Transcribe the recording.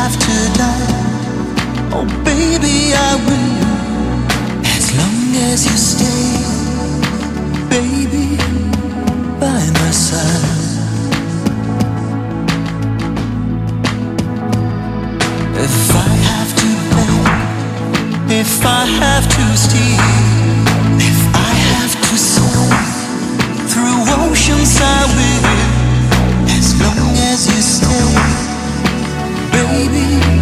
have to die, oh baby I will, as long as you stay, baby, by my side. If I have to beg, if I have to steal, if I have to swim through oceans I will, as long as you stay, baby.